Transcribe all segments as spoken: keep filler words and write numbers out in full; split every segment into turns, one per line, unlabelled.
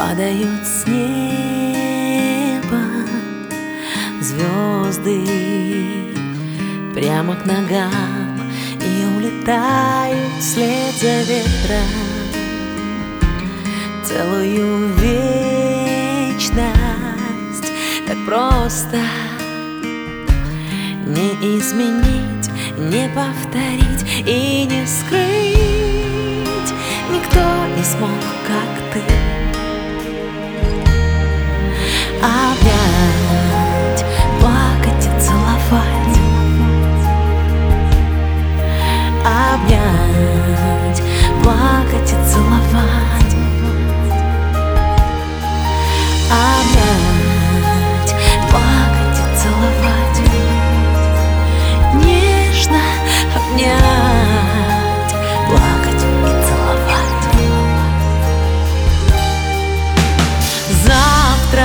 Падают с неба звезды прямо к ногам и улетают вслед за ветром. Целую вечность так просто не изменить, не повторить и не скрыть. Никто не смог, как ты, обнять, плакать и целовать, обнять, плакать и целовать, обнять, плакать и целовать, нежно обнять, плакать и целовать. Завтра,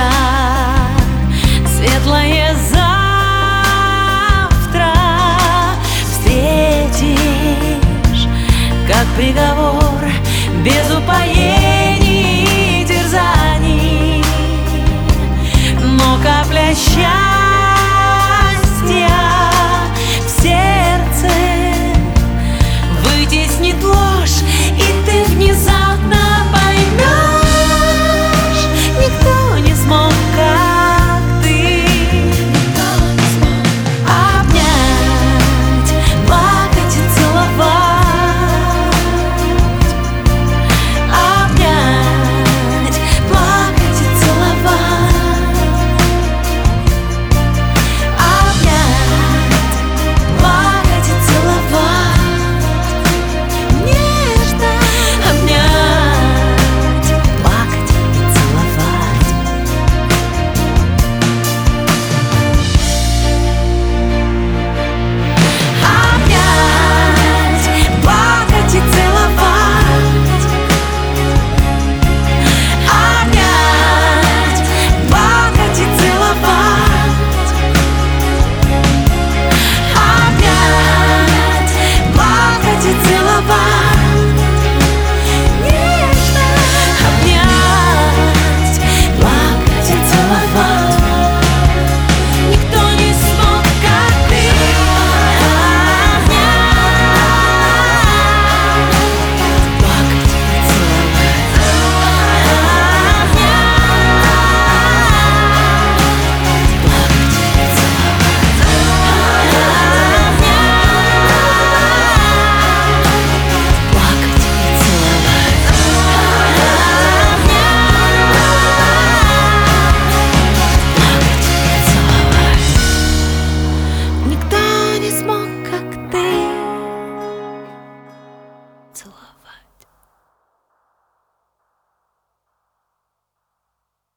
светлое завтра, встретишь как приговор, без упоений и терзаний, но капля счастья